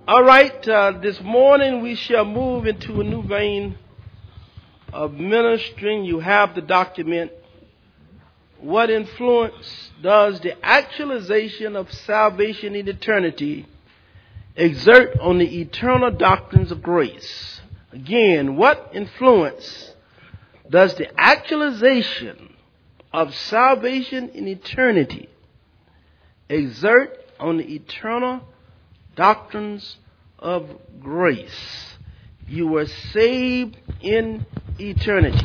All right, this morning we shall move into a new vein of ministering. You have the document. What influence does the actualization of salvation in eternity exert on the eternal doctrines of grace? Again, what influence does the actualization of salvation in eternity exert on the eternal doctrines of grace? You were saved in eternity.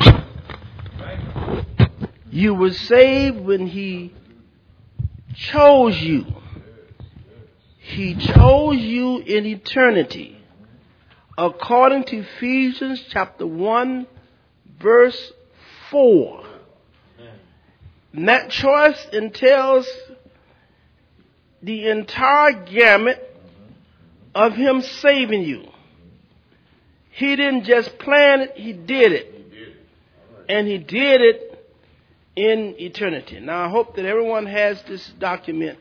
You were saved when He chose you. He chose you in eternity. According to Ephesians chapter 1, verse 4. And that choice entails the entire gamut of Him saving you. He didn't just plan it, He did it. And He did it in eternity. Now I hope that everyone has this document.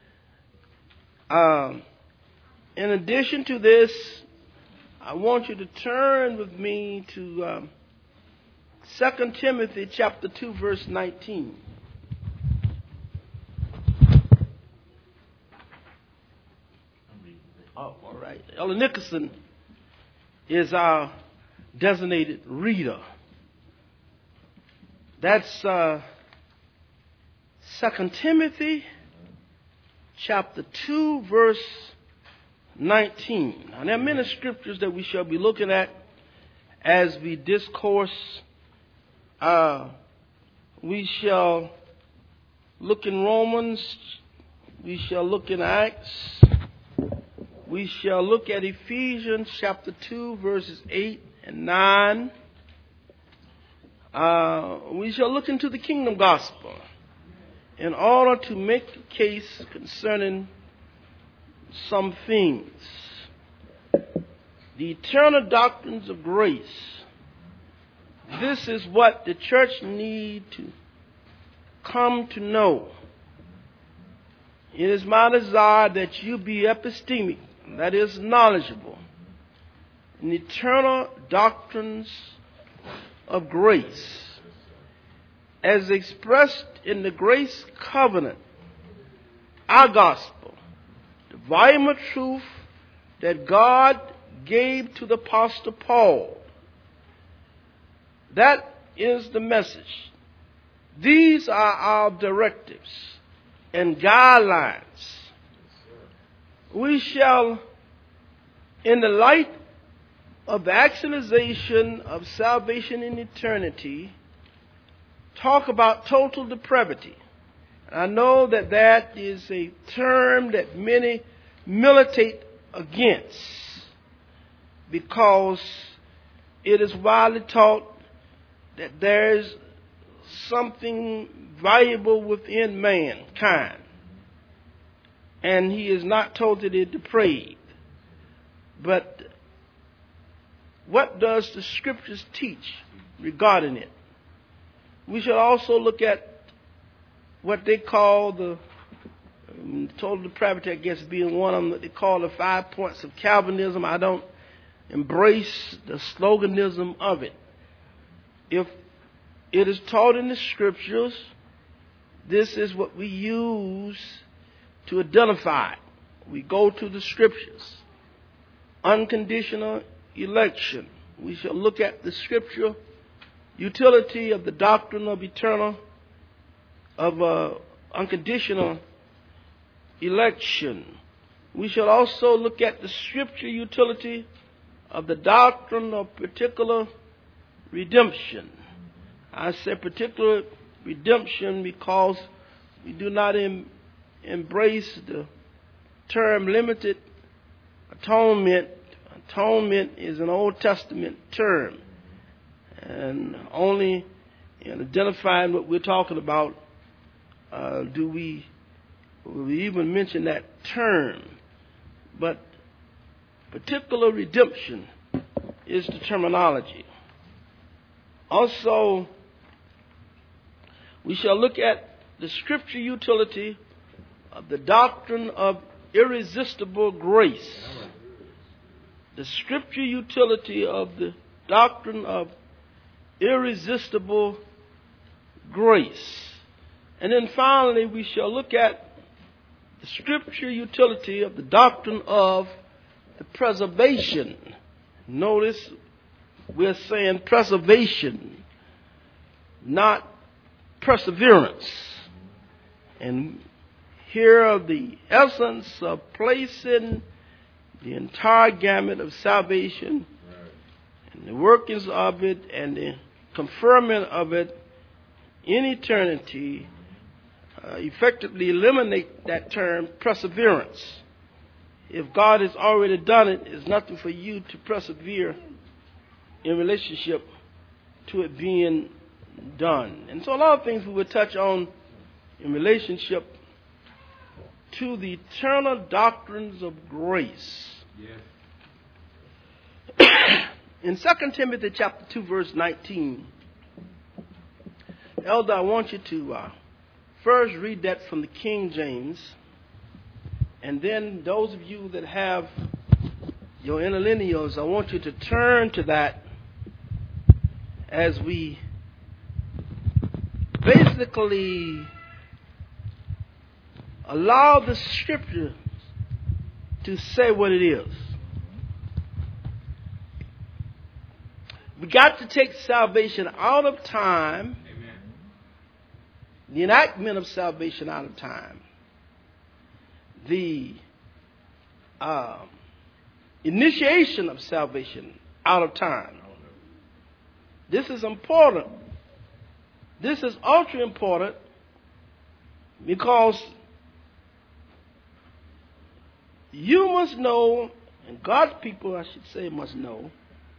In addition to this, I want you to turn with me to 2 Timothy chapter 2, verse 19. Oh, all right. Elder Nicholson is our designated reader. That's 2 Timothy chapter 2, verse 19. Now, there are many scriptures that we shall be looking at as we discourse. We shall look in Romans. We shall look in Acts. We shall look at Ephesians chapter 2, verses 8 and 9. We shall look into the kingdom gospel in order to make a case concerning some things. The eternal doctrines of grace. This is what the church need to come to know. It is my desire that you be epistemic, that is knowledgeable, in the eternal doctrines of grace as expressed in the grace covenant, our gospel, the volume of truth that God gave to the Apostle Paul. That is the message. These are our directives and guidelines. We shall, in the light of the actualization of salvation in eternity, talk about total depravity. I know that that is a term that many militate against because it is widely taught that there is something valuable within mankind and he is not totally depraved. But what does the scriptures teach regarding it? We should also look at what they call the total depravity, I guess, being one of them, that they call the 5 points of Calvinism. I don't embrace the sloganism of it. If it is taught in the scriptures, this is what we use to identify it. We go to the scriptures. Unconditional election. We shall look at the scripture utility of the doctrine of unconditional election. We shall also look at the scripture utility of the doctrine of particular redemption. I say particular redemption because we do not embrace the term limited atonement. Atonement is an Old Testament term. And only in identifying what we're talking about do we even mention that term. But particular redemption is the terminology. Also, we shall look at the scripture utility of the doctrine of irresistible grace. the scripture utility of the doctrine of irresistible grace. And then finally, we shall look at the scripture utility of the doctrine of the preservation. Notice we're saying preservation, not perseverance. And here the essence of placing the entire gamut of salvation and the workings of it and the conferment of it in eternity effectively eliminate that term perseverance. If God has already done it, it's nothing for you to persevere in relationship to it being done. And so a lot of things we will touch on in relationship to the eternal doctrines of grace. Yes. In 2 Timothy chapter 2 verse 19, Elder, I want you to first read that from the King James, and then those of you that have your interlineals, I want you to turn to that as we basically allow the scripture to say what it is. We got to take salvation out of time. Amen. The enactment of salvation out of time. The initiation of salvation out of time. This is important. This is ultra important because you must know, and God's people, I should say, must know,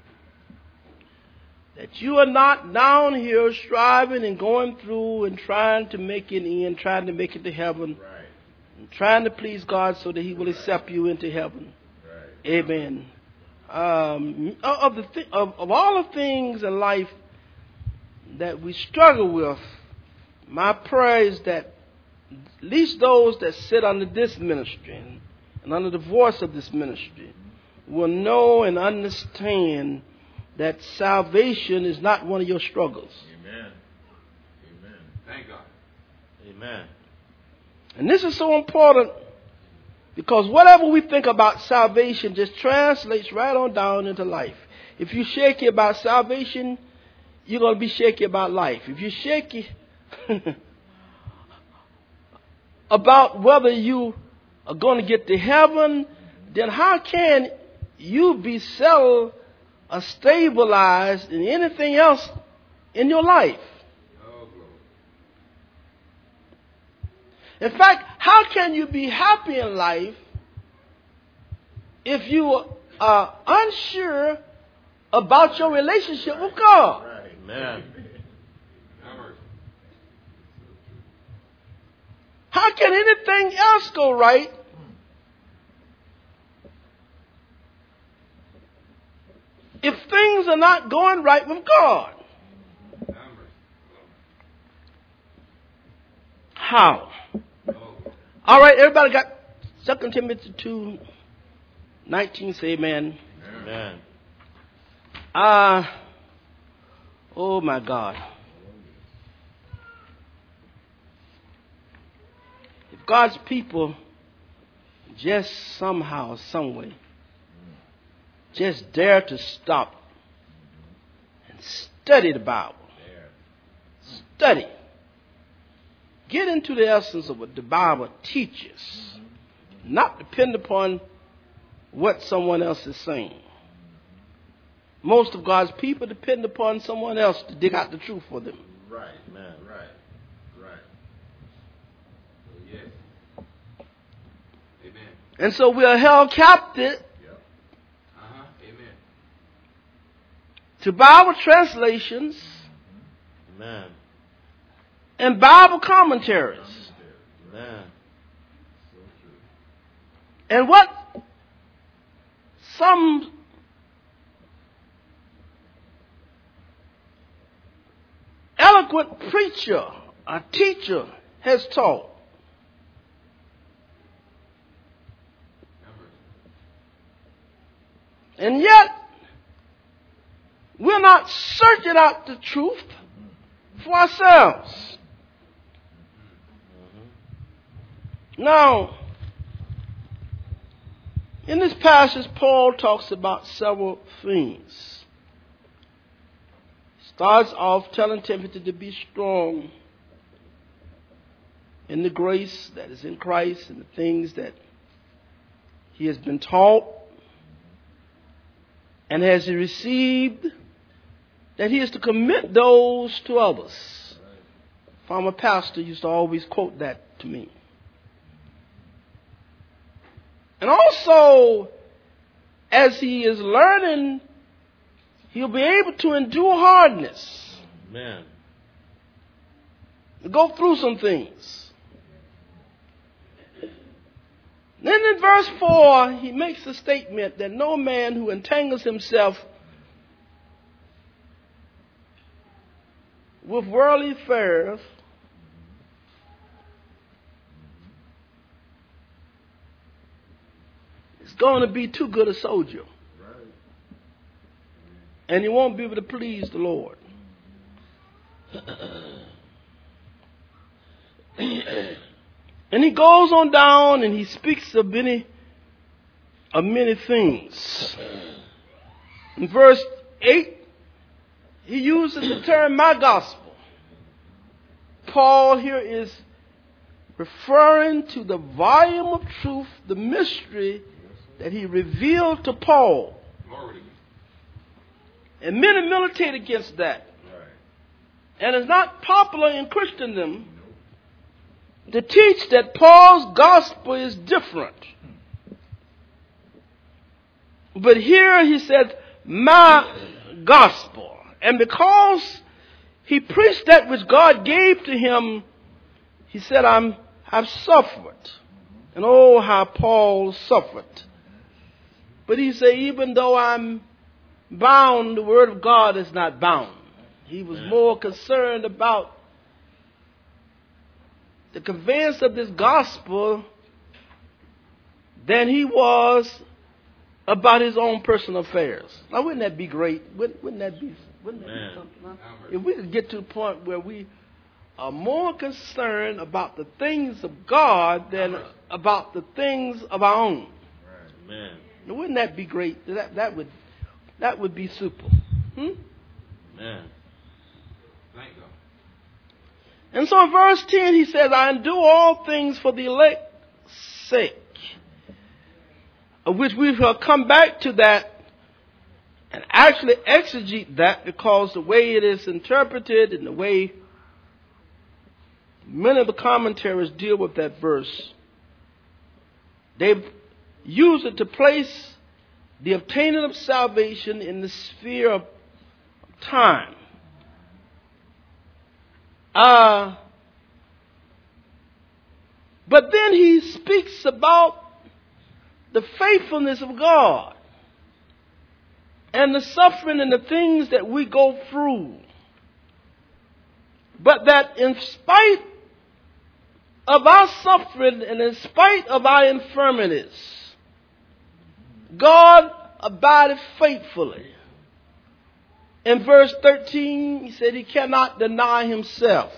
that you are not down here striving and going through and trying to make it in, trying to make it to heaven, right, and trying to please God so that He will accept you into heaven. Right. Amen. Of all the things in life that we struggle with, my prayer is that at least those that sit under this ministry and under the voice of this ministry will know and understand that salvation is not one of your struggles. Amen. Amen. Thank God. Amen. And this is so important because whatever we think about salvation just translates right on down into life. If you're shaky about salvation, you're going to be shaky about life. If you're shaky about whether you are going to get to heaven, then how can you be settled or stabilized in anything else in your life? In fact, how can you be happy in life if you are unsure about your relationship with God? Amen. How can anything else go right if things are not going right with God? How? All right, everybody got 2 Timothy 2:19. Say amen. Amen. Oh my God. If God's people just somehow, some way, just dare to stop and study the Bible. Study. Get into the essence of what the Bible teaches. Not depend upon what someone else is saying. Most of God's people depend upon someone else to dig out the truth for them. Right, man, right. Yes. Amen. And so we are held captive to Bible translations, amen, and Bible commentaries. Amen. And what some eloquent preacher or teacher has taught. And yet, we're not searching out the truth for ourselves. Now, in this passage, Paul talks about several things. He starts off telling Timothy to be strong in the grace that is in Christ and the things that he has been taught and has received, that he is to commit those to others. Former pastor used to always quote that to me. And also, as he is learning, he'll be able to endure hardness. Amen. Go through some things. Then in verse 4, he makes a statement that no man who entangles himself with worldly affairs is going to be too good a soldier. And he won't be able to please the Lord. And he goes on down and he speaks of many things. In verse 8, he uses the term my gospel. Paul here is referring to the volume of truth, the mystery that he revealed to Paul. And many militate against that. And it's not popular in Christendom to teach that Paul's gospel is different. But here he said, my gospel. And because he preached that which God gave to him, he said, I've suffered. And oh, how Paul suffered. But he said, even though I'm bound, the word of God is not bound. He was more concerned about the conveyance of this gospel than he was about his own personal affairs. Now, wouldn't that be great? Wouldn't that be something? Huh? If we could get to the point where we are more concerned about the things of God than about the things of our own. Amen. Now, wouldn't that be great? That would be super. Amen. Thank God. And so in verse 10 he says, I do all things for the elect's sake. Of which we shall come back to that and actually exegete that, because the way it is interpreted and the way many of the commentaries deal with that verse, they use it to place the obtaining of salvation in the sphere of time. But then he speaks about the faithfulness of God and the suffering and the things that we go through. But that in spite of our suffering and in spite of our infirmities, God abideth faithfully. In verse 13, he said he cannot deny himself,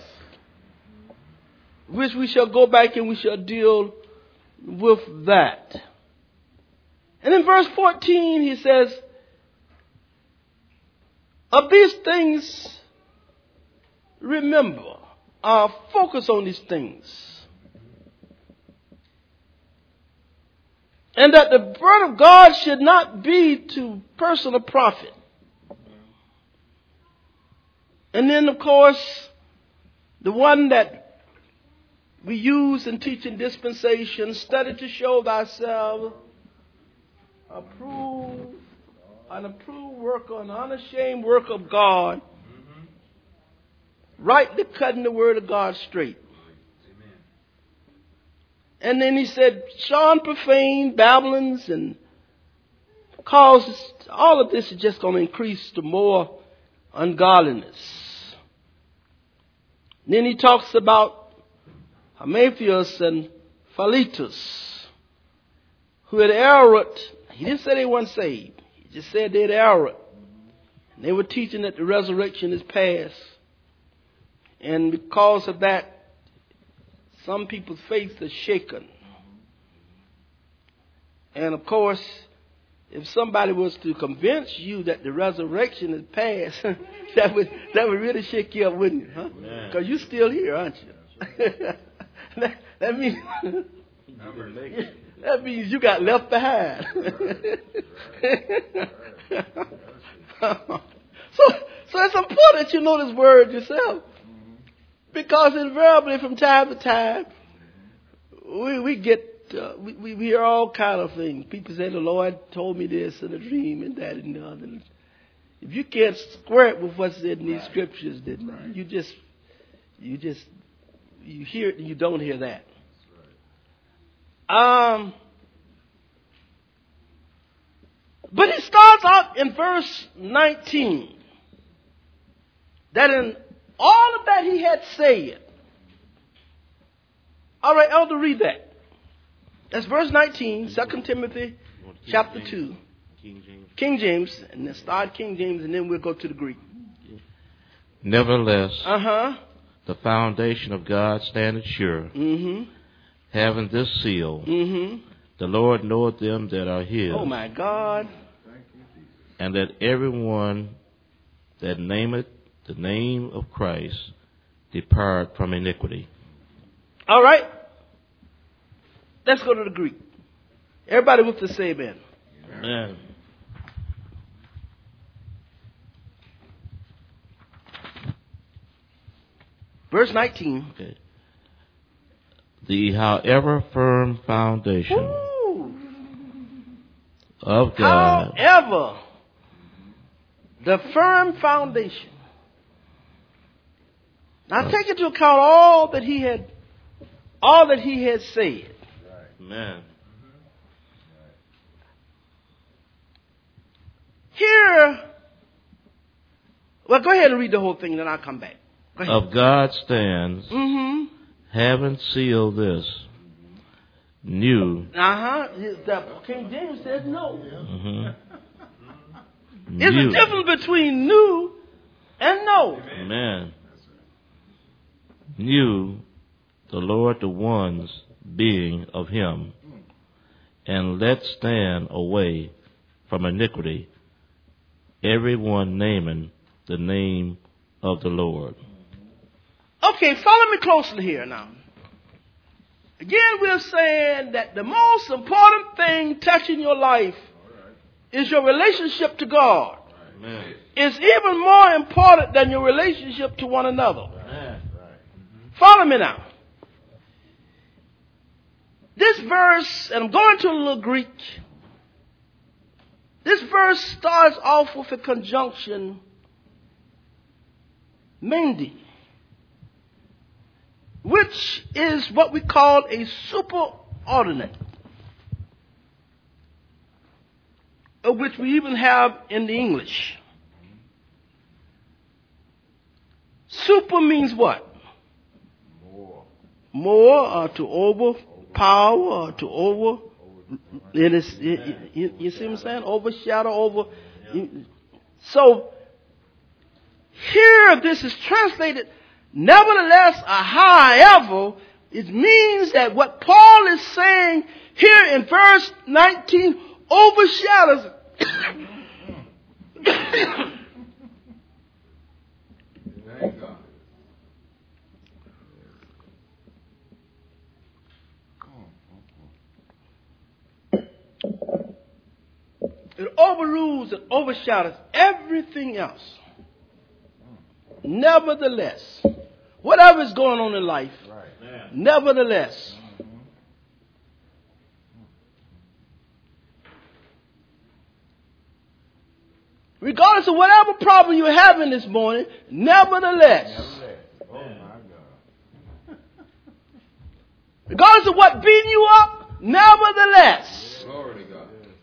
which we shall go back and we shall deal with that. And in verse 14, he says, of these things, remember, focus on these things. And that the word of God should not be to personal profit. And then, of course, the one that we use in teaching dispensation, study to show thyself approved, an approved worker, an unashamed work of God, rightly cutting the word of God straight. And then he said, shun profane babblings, and causes all of this is just going to increase to more ungodliness. Then he talks about Amatheus and Philetus, who had erred. He didn't say they weren't saved. He just said they'd error. They were teaching that the resurrection is past. And because of that, some people's faith is shaken. And of course, if somebody was to convince you that the resurrection is past, that would really shake you up, wouldn't it? Huh? Because you're still here, aren't you? that means that means you got left behind. So it's important you know this word yourself, because invariably from time to time we hear all kind of things. People say the Lord told me this in a dream and that and the other. If you can't square it with what's in these scriptures, then you hear it and you don't hear that. But it starts out in verse 19 that in all of that he had said. All right, Elder, read that. That's verse 19, 2 Timothy chapter 2. King James, and then start King James, and then we'll go to the Greek. Nevertheless, the foundation of God standeth sure, having this seal, the Lord knoweth them that are his. Oh my God. And that everyone that nameth the name of Christ depart from iniquity. All right. Let's go to the Greek. Everybody with the say amen. Amen. Verse 19. Okay. The however firm foundation of God. However, the firm foundation. Now take into account all that he had said. Amen. Here, well, go ahead and read the whole thing, then I'll come back. Of God stands, having sealed this, new. The King James says no. New. There's a difference between new and no. Amen. New, the Lord the ones being of him, and let stand away from iniquity, every one naming the name of the Lord. Okay, follow me closely here now. Again, we're saying that the most important thing touching your life is your relationship to God. Amen. It's even more important than your relationship to one another. Amen. Follow me now. This verse, and I'm going to a little Greek. This verse starts off with a conjunction, mendi, which is what we call a superordinate, which we even have in the English. Super means what? More, or to overpower, or to over. You see what I'm saying? Overshadow, over. So here this is translated, nevertheless, or however. It means that what Paul is saying here in verse 19 overshadows it overrules and overshadows everything else. Nevertheless, whatever is going on in life, nevertheless, regardless of whatever problem you're having this morning, nevertheless, regardless of what beating you up, nevertheless. Glory to God.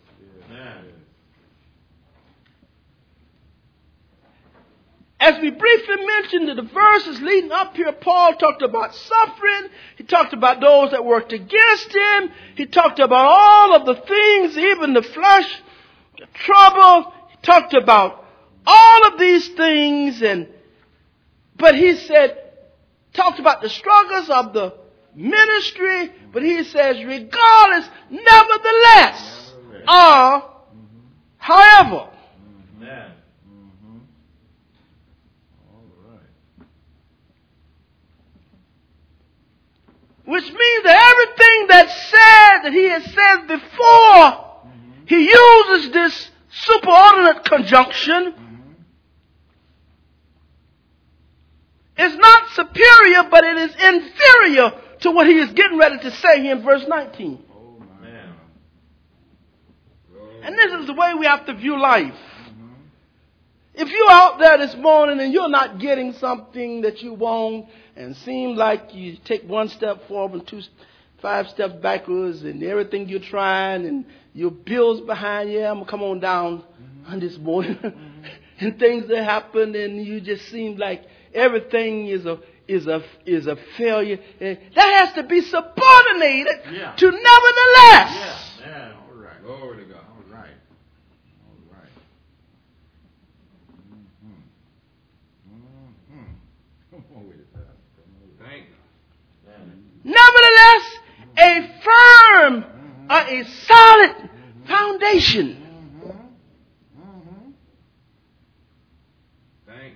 As we briefly mentioned in the verses leading up here, Paul talked about suffering. He talked about those that worked against him. He talked about all of the things, even the flesh, the trouble. He talked about all of these things, but he said, talked about the struggles of the ministry, but he says, regardless, nevertheless, or however. Amen. Which means that everything that he has said before, he uses this superordinate conjunction. It's not superior, but it is inferior to what he is getting ready to say here in verse 19. Amen. And this is the way we have to view life. If you're out there this morning and you're not getting something that you want, and seem like you take one step forward and 5 steps backwards, and everything you're trying and your bills behind you, I'm going to come on down on this morning, and things that happen, and you just seem like everything is a failure. And that has to be subordinated to nevertheless. Yeah. All right. Glory to God. All right. Thank God. Nevertheless, a firm or a solid foundation. Thank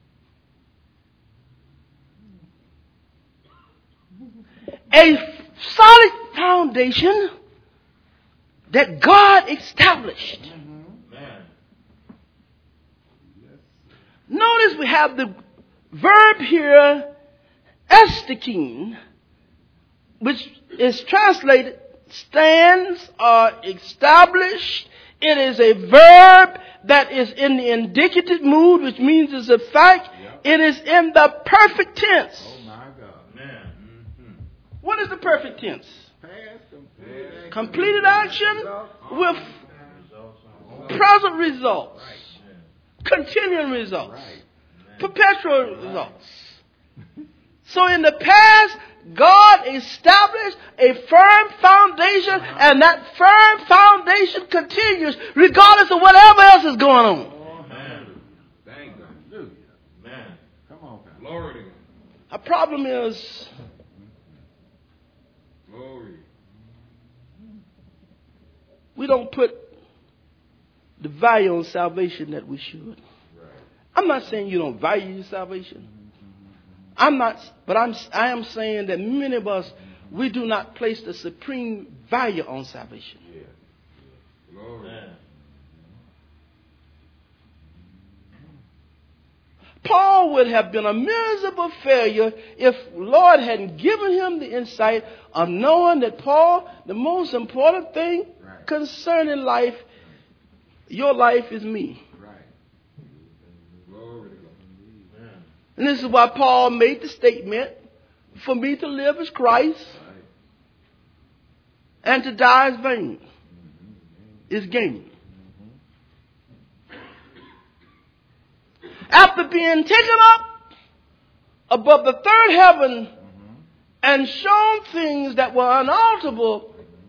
God. A solid foundation that God established. Notice we have the verb here, estakin, which is translated stands or established. It is a verb that is in the indicative mood, which means it's a fact. It is in the perfect tense. Oh my God. Man. What is the perfect tense? Past, Completed action with present results. Continuing results. Perpetual results. So in the past, God established a firm foundation, and that firm foundation continues regardless of whatever else is going on. Amen. Thank God. Amen. Come on, God. Glory to God. Our problem is Glory. we don't put the value on salvation that we should. I'm not saying you don't value your salvation. I am saying that many of us, we do not place the supreme value on salvation. Glory. Paul would have been a miserable failure if Lord hadn't given him the insight of knowing that Paul, the most important thing concerning life, your life is me. And this is why Paul made the statement, for me to live is Christ, and to die is vain, is gain. After being taken up above the third heaven and shown things that were unalterable,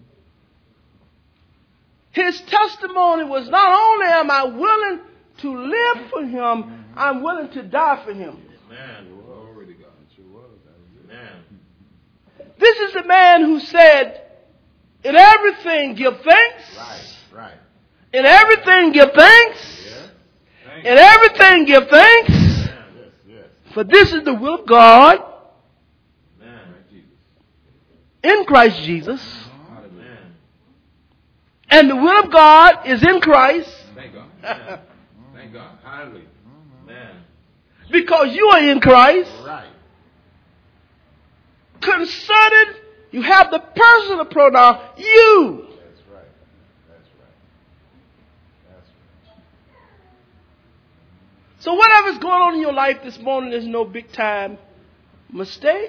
his testimony was not only am I willing to live for him, I'm willing to die for him. Amen. Glory to God. It sure was. Amen. This is the man who said, in everything give thanks. Right. In everything give thanks. Yeah. In everything give thanks. Yes. For this is the will of God Amen. in Christ Jesus. Amen. And the will of God is in Christ. Thank God. Thank God. Hallelujah. Amen. Because you are in Christ. Right. Concerning, you have the personal pronoun, you. That's right. So whatever's going on in your life this morning is no big time mistake.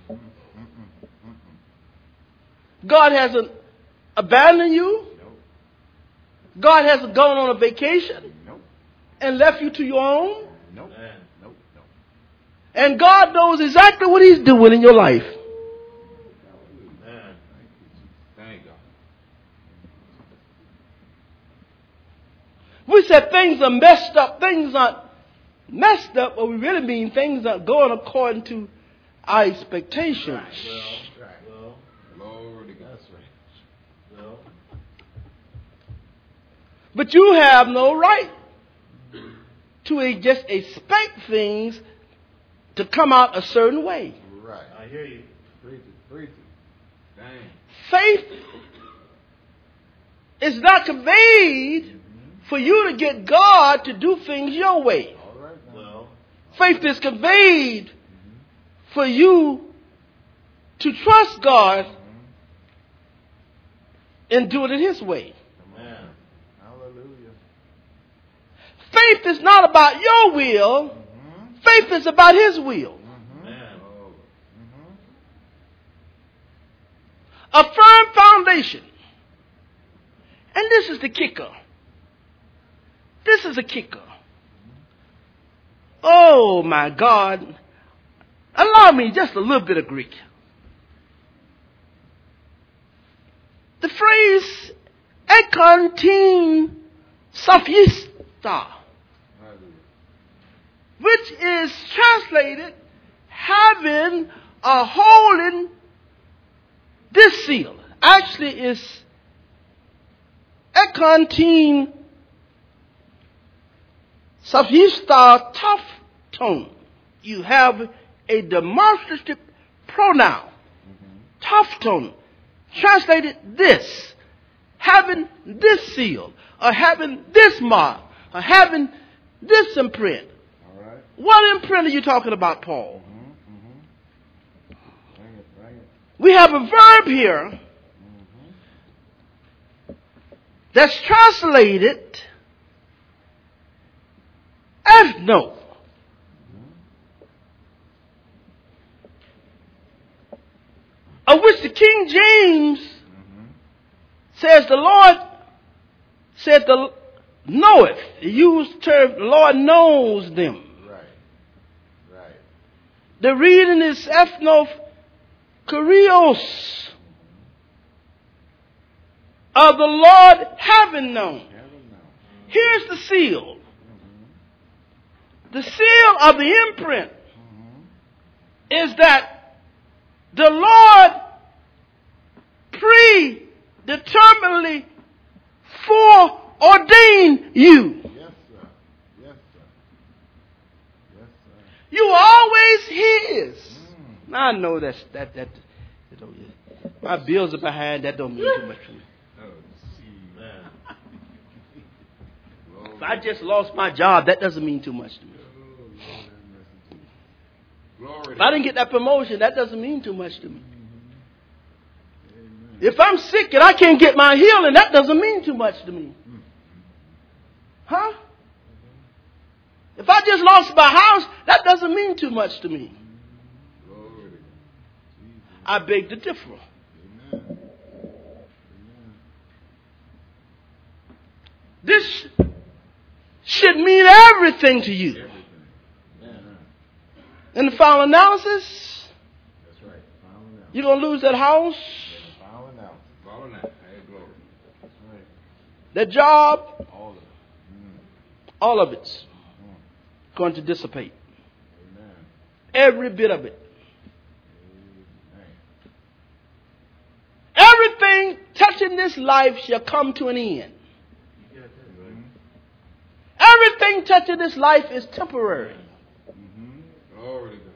God hasn't abandoned you. God hasn't gone on a vacation and left you to your own. Nope. And God knows exactly what he's doing in your life. Thank God. We said things are messed up. Things aren't messed up, but we really mean things aren't going according to our expectations. Well, Lord, that's right. Well. But you have no right to just expect things to come out a certain way. Right. I hear you. Preach it. Dang. Faith is not conveyed for you to get God to do things your way. All right. Well. Faith is conveyed for you to trust God and do it in His way. Amen. Hallelujah. Faith is not about your will. Faith is about His will. A firm foundation. And this is the kicker. This is a kicker. Oh my God. Allow me just a little bit of Greek. The phrase ekontin sophista, which is translated having or holding this seal, actually is ekontin sophista tofton. You have a demonstrative pronoun, tofton, translated this, having this seal, or having this mark, or having this imprint. All right. What imprint are you talking about, Paul? Bring it. We have a verb here that's translated ethno. Of which the King James says the Lord said the knoweth. He used the term the Lord knows them. Right. The reading is ethno kurios. Of the Lord having known. Here's the seal. The seal of the imprint is that the Lord predeterminedly foreordained you. Yes, sir. You are always His. Now I know that my bills are behind. That don't mean too much to me. If I just lost my job, that doesn't mean too much to me. If I didn't get that promotion, that doesn't mean too much to me. If I'm sick and I can't get my healing, that doesn't mean too much to me. Huh? If I just lost my house, that doesn't mean too much to me. I beg to differ. This should mean everything to you. In the final analysis, that's right. You're going to lose that house, Final analysis. That's right. that job, All of it. all of it's going to dissipate. Amen. Every bit of it. Amen. Everything touching this life shall come to an end. Everything touching this life is temporary. Glory to God.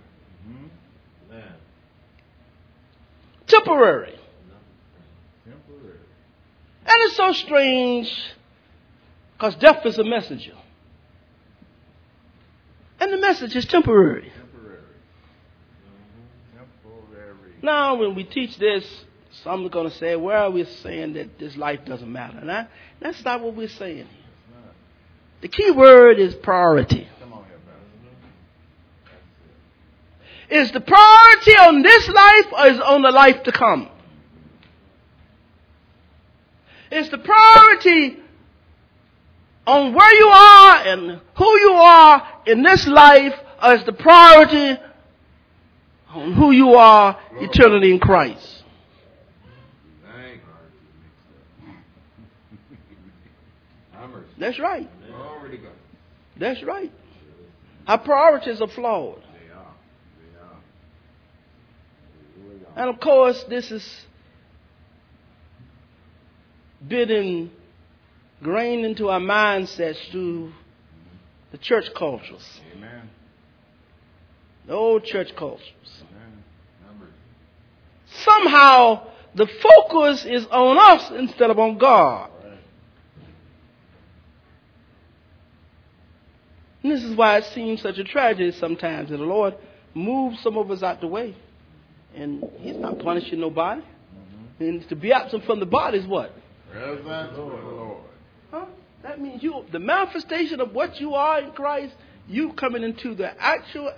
Temporary. And it's so strange because death is a messenger. And the message is temporary. Now, when we teach this, some are going to say, where are we saying that this life doesn't matter? Now, that's not what we're saying here. The key word is priority. Come on here, brother. Is the priority on this life or is it on the life to come? Is the priority on where you are and who you are in this life or is the priority on who you are eternally in Christ? That's right. Glory to God. That's right. Our priorities are flawed. They are. And of course, this has been ingrained into our mindsets through the church cultures. Amen. The old church cultures. Amen. Somehow, the focus is on us instead of on God. And this is why it seems such a tragedy sometimes that the Lord moves some of us out the way. And He's not punishing nobody. And to be absent from the body is what? Present with the Lord. Huh? That means the manifestation of what you are in Christ, you coming into the actual,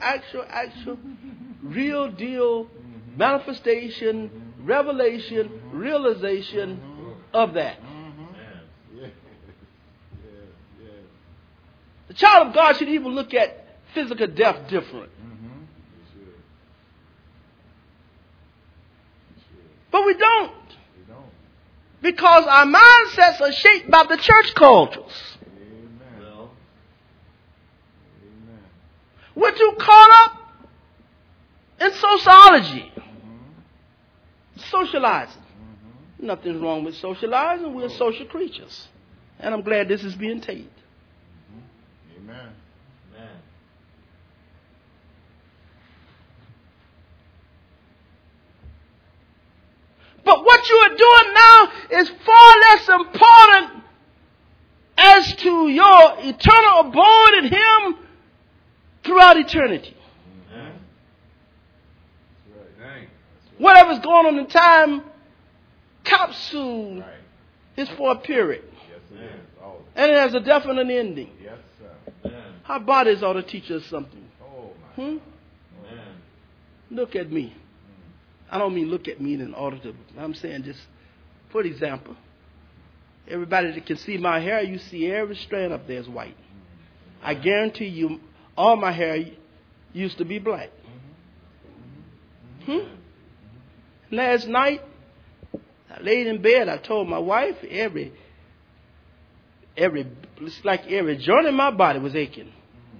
real deal manifestation, revelation, realization of that. The child of God should even look at physical death different. But we don't. Because our mindsets are shaped by the church cultures. Amen. We're too caught up in sociology. Socializing. Nothing's wrong with socializing. We're social creatures. And I'm glad this is being taped. Amen. But what you are doing now is far less important as to your eternal abode in Him throughout eternity. Amen. That's right. Whatever's going on in time capsule is for a period. Yes, it is. And it has a definite ending. Yes, sir. Our bodies ought to teach us something. Oh, my God. Look at me. I don't mean look at me in order to, I'm saying just, for example, everybody that can see my hair, you see every strand up there is white. I guarantee you, all my hair used to be black. Last night, I laid in bed, I told my wife, it's like every joint in my body was aching.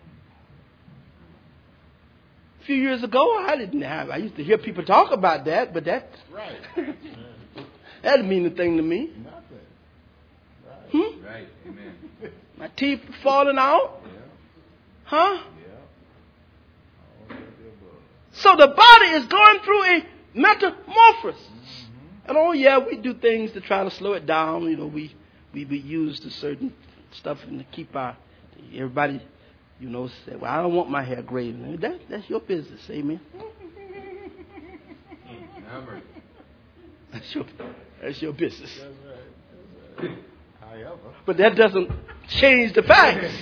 A few years ago, I used to hear people talk about that, but that didn't mean a thing to me. Nothing. Right. Amen. My teeth falling out. Huh? So the body is going through a metamorphosis. And we do things to try to slow it down. You know, we use the certain stuff and to keep everybody, say, well, I don't want my hair gray. That's your business, amen. That's your business. That's right. However. But that doesn't change the facts.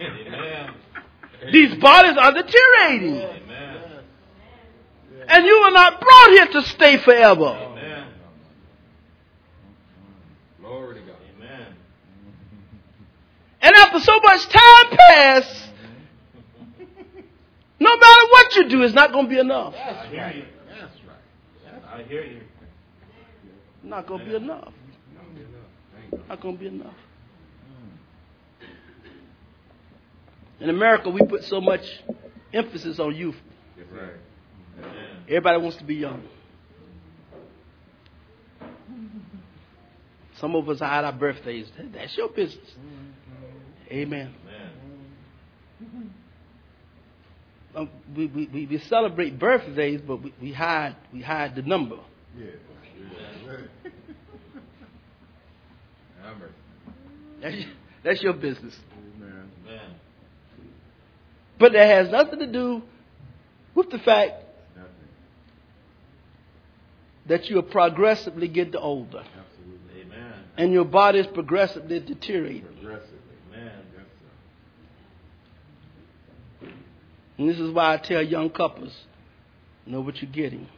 These bodies are deteriorating. Amen. And you are not brought here to stay forever. Amen. Glory to God. Amen. And after so much time passes, no matter what you do, it's not going to be enough. That's right. That's right. I hear you. Not going to be enough. Not going to be enough. In America, we put so much emphasis on youth. That's right. Everybody wants to be young. Some of us hide our birthdays. That's your business. Amen. We celebrate birthdays, but we hide the number. Yeah. That's your business. Amen. But that has nothing to do with the fact that you are progressively getting older. Absolutely. Amen. And your body is progressively deteriorating. Progressively. Amen. Yes, sir. And this is why I tell young couples, know what you're getting.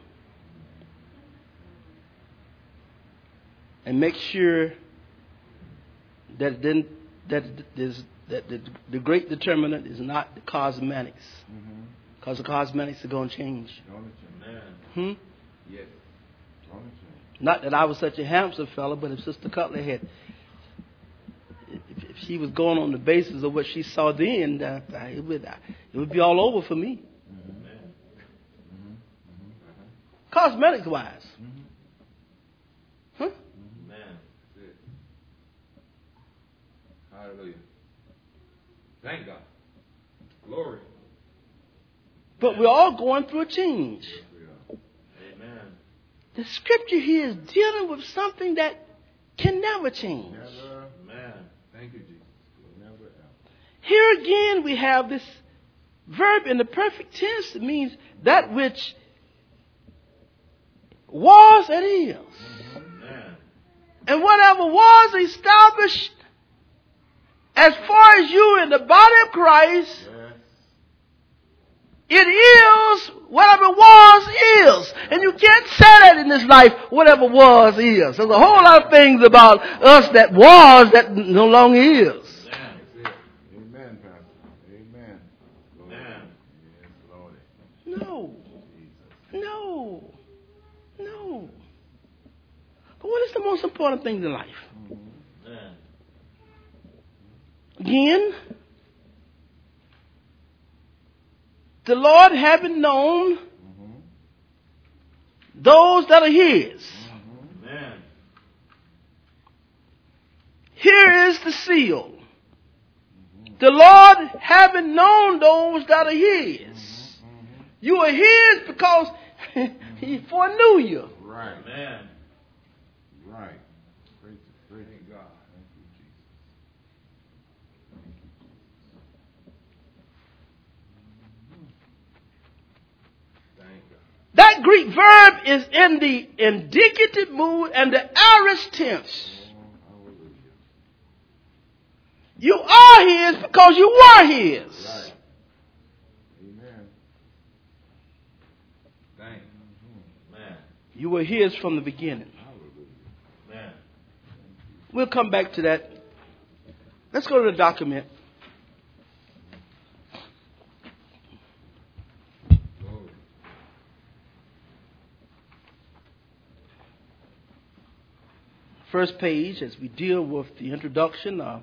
And make sure that the great determinant is not the cosmetics. Because the cosmetics are going to change. Amen. Yes. Not that I was such a handsome fella, but if Sister Cutler had, if she was going on the basis of what she saw then, it would be all over for me. Cosmetics wise. Huh? Hallelujah. Thank God. Glory. But we're all going through a change. Amen. The scripture here is dealing with something that can never change. Amen. Thank you, Jesus. Never ever. Here again we have this verb in the perfect tense. It means that which was and is. Amen. And whatever was established as far as you in the body of Christ, it is whatever was is. And you can't say that in this life, whatever was is. There's a whole lot of things about us that was that no longer is. Amen, Pastor. Amen. Amen. Yes, Lord. No. But what is the most important thing in life? Amen. Again, the Lord having known those that are His. Amen. Here is the seal. The Lord having known those that are His. You are His because He foreknew you. Right. Amen. Right. Praise God. Thank you, Jesus. Thank God. That Greek verb is in the indicative mood and the aorist tense. Hallelujah. You are His because you were His. Right. Amen. Thank you. Amen. You were His from the beginning. Hallelujah. Amen. We'll come back to that. Let's go to the document. Glory. First page, as we deal with the introduction of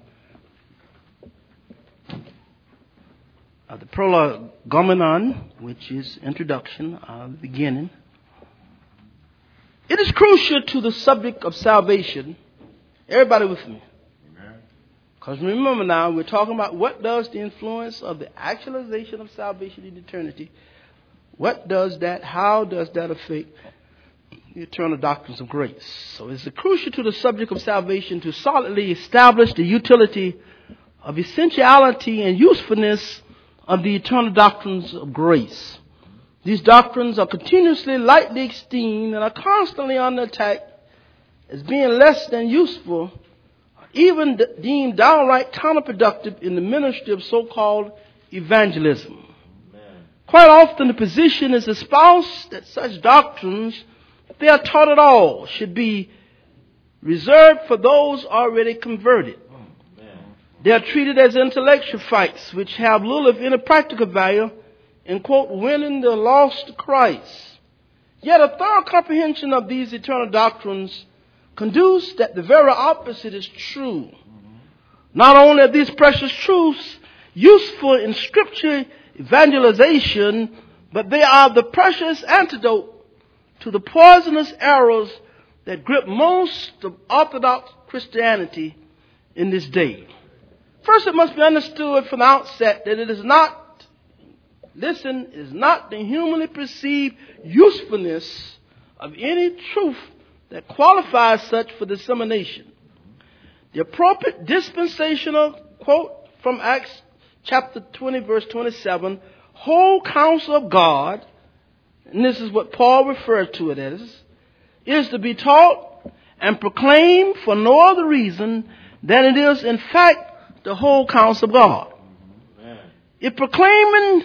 the prolegomenon, which is introduction of the beginning. It is crucial to the subject of salvation. Everybody with me? Amen. Because remember now, we're talking about what does the influence of the actualization of salvation in eternity, what does that, how does that affect the eternal doctrines of grace? So it's crucial to the subject of salvation to solidly establish the utility of essentiality and usefulness of the eternal doctrines of grace. These doctrines are continuously lightly esteemed and are constantly under attack as being less than useful, even deemed downright counterproductive in the ministry of so-called evangelism. Amen. Quite often the position is espoused that such doctrines, if they are taught at all, should be reserved for those already converted. Amen. They are treated as intellectual fights which have little if any practical value in, quote, winning the lost to Christ. Yet a thorough comprehension of these eternal doctrines conduce that the very opposite is true. Not only are these precious truths useful in scripture evangelization, but they are the precious antidote to the poisonous arrows that grip most of Orthodox Christianity in this day. First, it must be understood from the outset that it is not the humanly perceived usefulness of any truth that qualifies such for dissemination. The appropriate dispensational, quote from Acts chapter 20, verse 27, whole counsel of God, and this is what Paul referred to it as, is to be taught and proclaimed for no other reason than it is in fact the whole counsel of God. Amen. It proclaiming,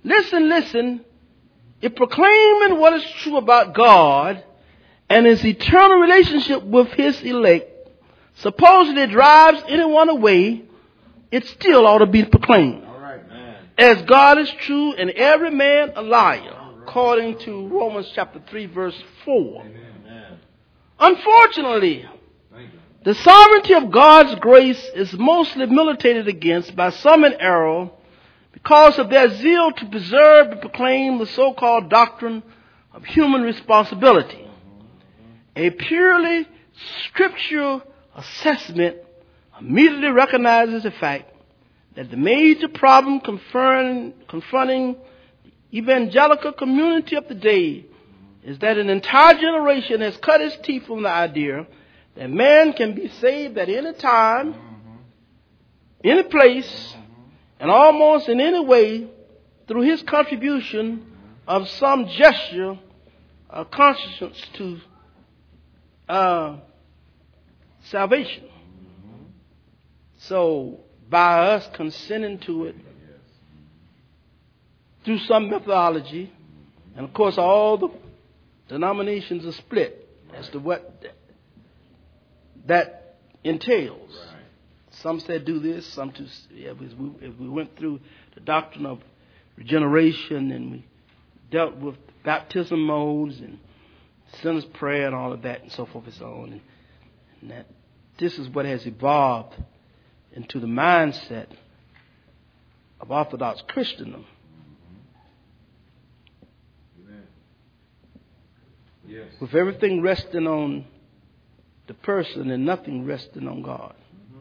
it proclaiming what is true about God and his eternal relationship with his elect, supposedly drives anyone away, it still ought to be proclaimed. All right. Amen. As God is true and every man a liar, according to Romans chapter 3, verse 4. Amen. Amen. Unfortunately, Thank you. The sovereignty of God's grace is mostly militated against by some in error because of their zeal to preserve and proclaim the so-called doctrine of human responsibility. A purely scriptural assessment immediately recognizes the fact that the major problem confronting the evangelical community of today is that an entire generation has cut its teeth from the idea that man can be saved at any time, any place, and almost in any way through his contribution of some gesture of conscience to salvation. So, by us consenting to it through some methodology, and of course all the denominations are split as to what that entails. Some said do this, some to, if we went through the doctrine of regeneration and we dealt with baptism modes and sinner's prayer and all of that and so forth and so on, and that this is what has evolved into the mindset of Orthodox Christendom. Yes. With everything resting on the person and nothing resting on God.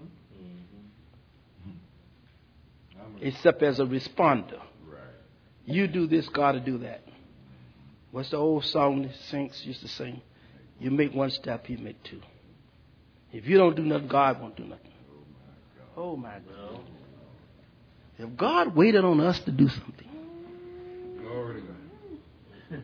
Except as a responder. Right. You do this, God will do that. What's the old song the saints used to sing? You make one step, he make two. If you don't do nothing, God won't do nothing. Oh my God. If God waited on us to do something. Glory to God.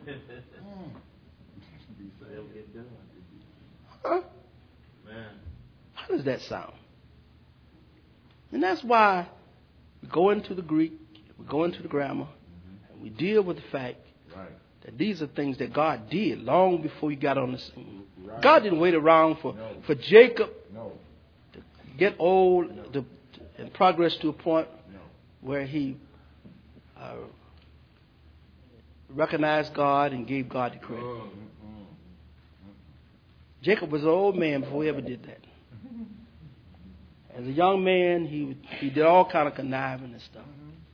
Huh? How does that sound? And that's why we go into the Greek, we go into the grammar, and we deal with the fact that these are things that God did long before you got on the scene. Right. God didn't wait around for Jacob to get old and progress to a point where he recognized God and gave God the credit. Jacob was an old man before he ever did that. As a young man, he did all kind of conniving and stuff.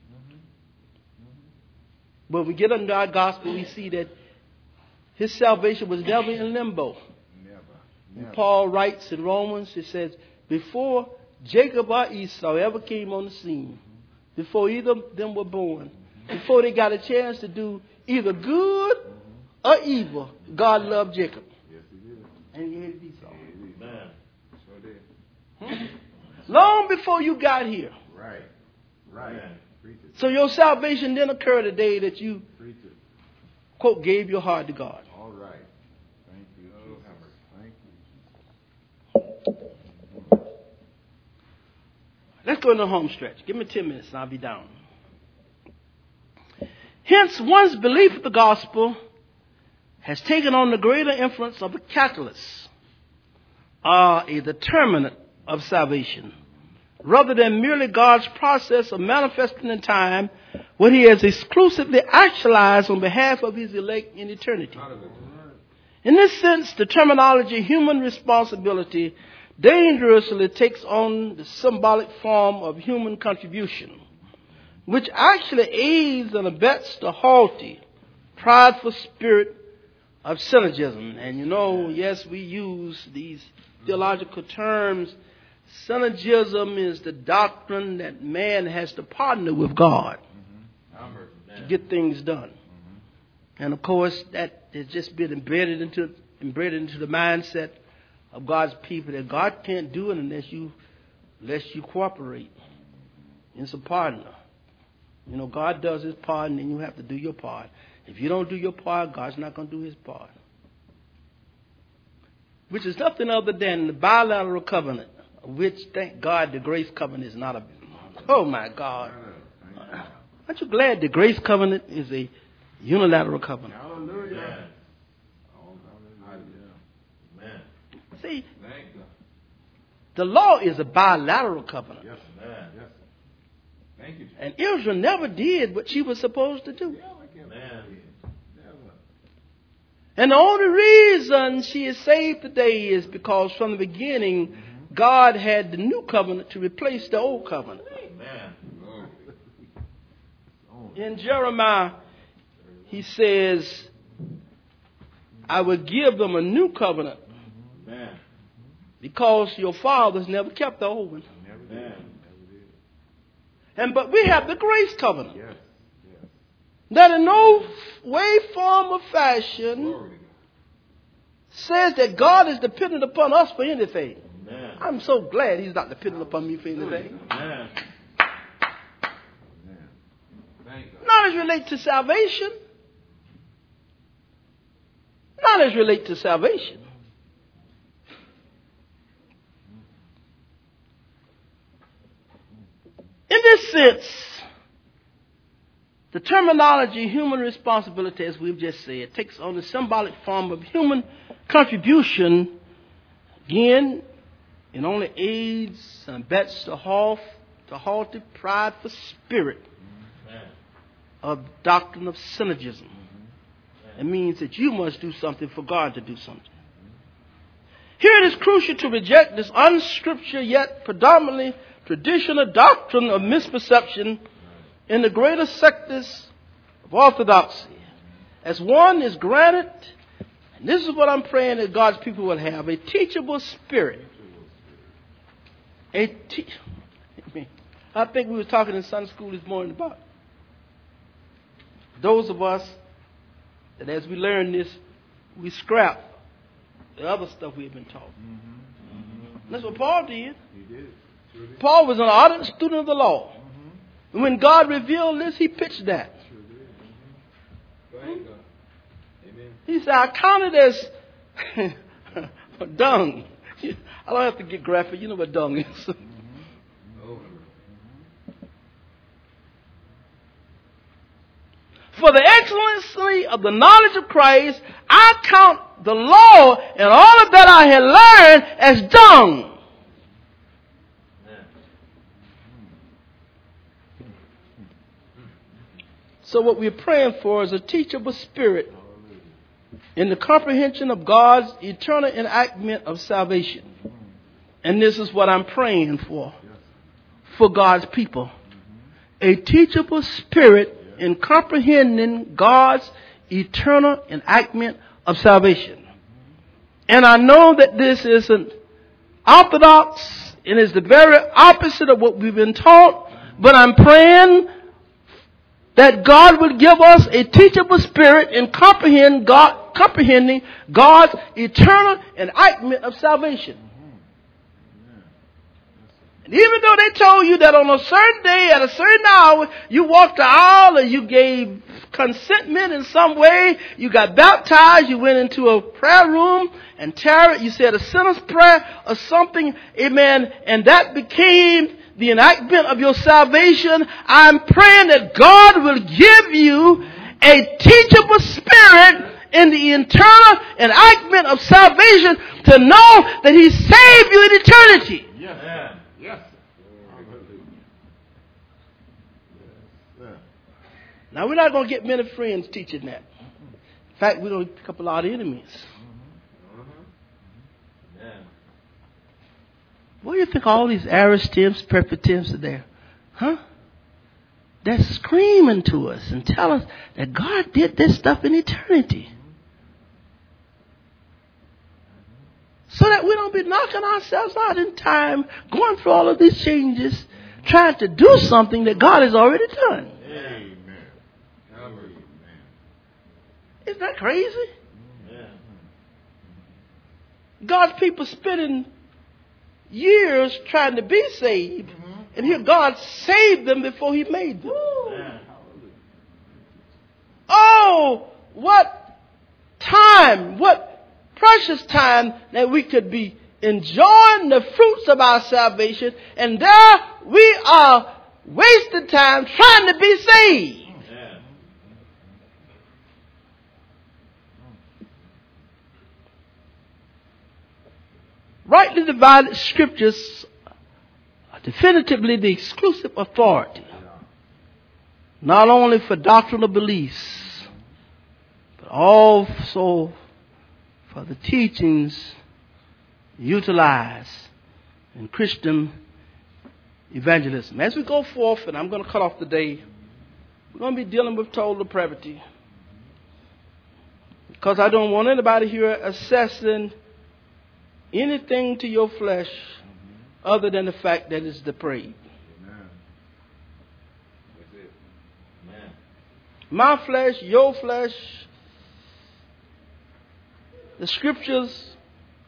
But when we get into our gospel, we see that his salvation was never in limbo. Never. Paul writes in Romans, it says, before Jacob or Esau ever came on the scene, before either of them were born, before they got a chance to do either good or evil, God loved Jacob. Yes, he did. And he hated Esau. Amen. So did. Long before you got here. Right. Amen. So your salvation didn't occur the day that you, quote, gave your heart to God. All right. Thank you. Thank you. Let's go into the home stretch. Give me 10 minutes and I'll be down. Hence, one's belief of the gospel has taken on the greater influence of a catalyst, a determinant of salvation, rather than merely God's process of manifesting in time what he has exclusively actualized on behalf of his elect in eternity. In this sense, the terminology human responsibility dangerously takes on the symbolic form of human contribution, which actually aids and abets the haughty, prideful spirit of synergism. And you know, yes, we use these theological terms. Synergism is the doctrine that man has to partner with God to get things done. And of course, that has just been embedded into the mindset of God's people, that God can't do it unless you cooperate. It's a partner. You know, God does his part, and then you have to do your part. If you don't do your part, God's not going to do his part. Which is nothing other than the bilateral covenant, which, thank God, the grace covenant is not a... Oh, my God. Aren't you glad the grace covenant is a unilateral covenant? Hallelujah. See, the law is a bilateral covenant. Yes, man. Yes. Thank you. And Israel never did what she was supposed to do. And the only reason she is saved today is because from the beginning, God had the new covenant to replace the old covenant. In Jeremiah, he says, I will give them a new covenant because your fathers never kept the old one. But we have the grace covenant that in no way, form, or fashion says that God is dependent upon us for anything. I'm so glad he's not dependent upon me for anything. Not as relate to salvation. Not as relate to salvation. In this sense, the terminology human responsibility, as we've just said, takes on the symbolic form of human contribution. Again, it only aids and abets the haughty, prideful spirit of doctrine of synergism. It means that you must do something for God to do something. Here it is crucial to reject this unscriptural yet predominantly traditional doctrine of misperception in the greater sectors of orthodoxy. As one is granted, and this is what I'm praying that God's people will have, a teachable spirit. I think we were talking in Sunday school this morning about those of us that as we learn this, we scrap the other stuff we've been taught. That's what Paul did. He did. Sure did. Paul was an ardent student of the law. And when God revealed this, he pitched that. Thank God. Amen. He said, I count it as dung. I don't have to get graphic. You know what dung is. For the excellency of the knowledge of Christ, I count the law and all of that I had learned as dung. So what we're praying for is a teachable spirit in the comprehension of God's eternal enactment of salvation. And this is what I'm praying for God's people. A teachable spirit in comprehending God's eternal enactment of salvation. And I know that this isn't orthodox and is the very opposite of what we've been taught, but I'm praying that God will give us a teachable spirit in comprehending God's eternal enactment of salvation. And even though they told you that on a certain day, at a certain hour, you walked the aisle or you gave consentment in some way, you got baptized, you went into a prayer room and tarried, you said a sinner's prayer or something, amen, and that became the enactment of your salvation, I'm praying that God will give you a teachable spirit in the internal enactment of salvation to know that He saved you in eternity. Yes. Yes. Now, we're not going to get many friends teaching that. In fact, we're going to pick up a lot of enemies. What do you think all these Aristims, Perpetims are there? Huh? They're screaming to us and tell us that God did this stuff in eternity. So that we don't be knocking ourselves out in time, going through all of these changes, trying to do something that God has already done. Amen. Isn't that crazy? God's people spending years trying to be saved, and here God saved them before He made them. Oh, what time, what precious time that we could be enjoying the fruits of our salvation, and there we are wasting time trying to be saved. Rightly divided scriptures are definitively the exclusive authority, not only for doctrinal beliefs, but also for the teachings utilized and Christian evangelism. As we go forth, and I'm going to cut off today, we're going to be dealing with total depravity. Because I don't want anybody here assessing anything to your flesh other than the fact that it's depraved. My flesh, your flesh, the scriptures,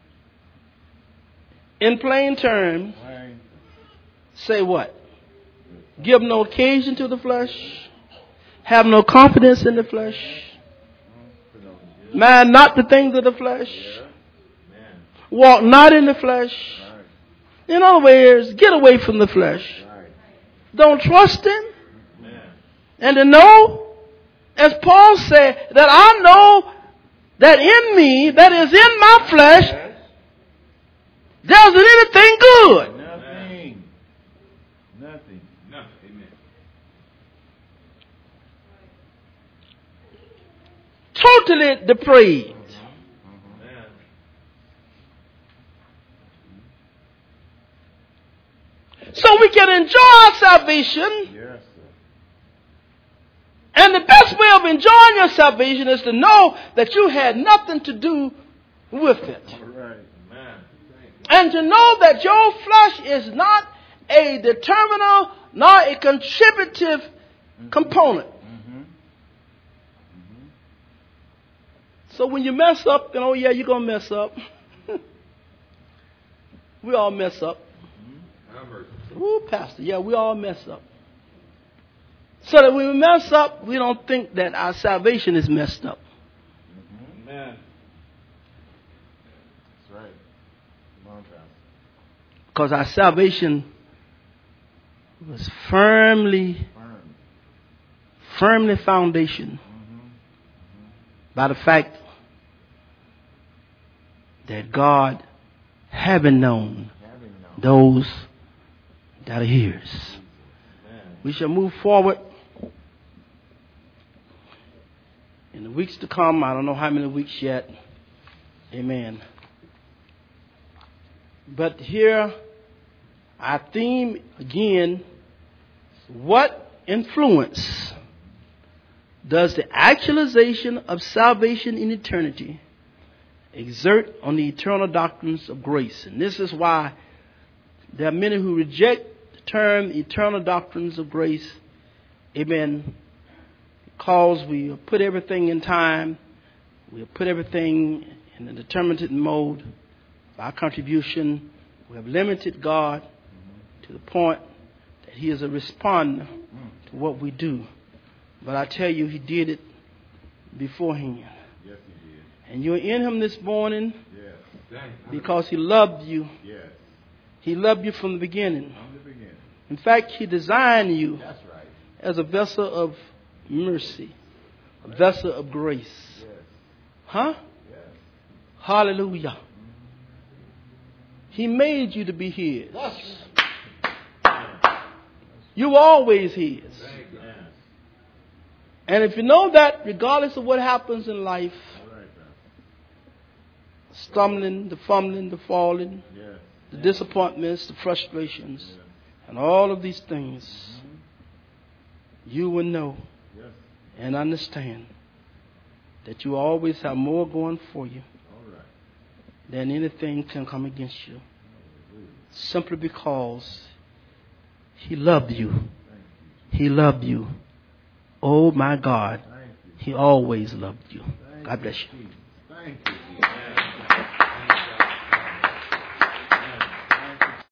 in plain terms, say what? Give no occasion to the flesh. Have no confidence in the flesh. Mind not the things of the flesh. Walk not in the flesh. In other words, get away from the flesh. Don't trust Him. And to know, as Paul said, that I know that in me, that is in my flesh, there isn't anything good. Nothing. Amen. Totally depraved. So we can enjoy our salvation. Yes, sir. And the best way of enjoying your salvation is to know that you had nothing to do with it. All right. And to know that your flesh is not a determiner nor a contributive component. So when you mess up, then, oh yeah, you're going to mess up. We all mess up. Ooh, Pastor, yeah, we all mess up. So that when we mess up, we don't think that our salvation is messed up. Amen. That's right. Come on, Pastor. Because our salvation was firmly foundation by the fact that God having known those that are his. We shall move forward in the weeks to come. I don't know how many weeks yet. Amen. But here, our theme again, what influence does the actualization of salvation in eternity exert on the eternal doctrines of grace? And this is why there are many who reject the term eternal doctrines of grace. Amen. Because we put everything in time. We put everything in a determinate mode. By contribution, we have limited God to the point that He is a responder to what we do. But I tell you, He did it beforehand. Yes, He did. And you're in Him this morning Yes. because He loved you. Yes. He loved you from the beginning. From the beginning. In fact, He designed you That's right. as a vessel of mercy, a vessel of grace. Yes. Huh? Yes. Hallelujah. He made you to be His. You were always His. And if you know that, regardless of what happens in life, stumbling, the fumbling, the falling, the disappointments, the frustrations, and all of these things, you will know and understand that you always have more going for you than anything can come against you. Simply because He loved you. He loved you. Oh my God, He always loved you. God bless you. Thank you.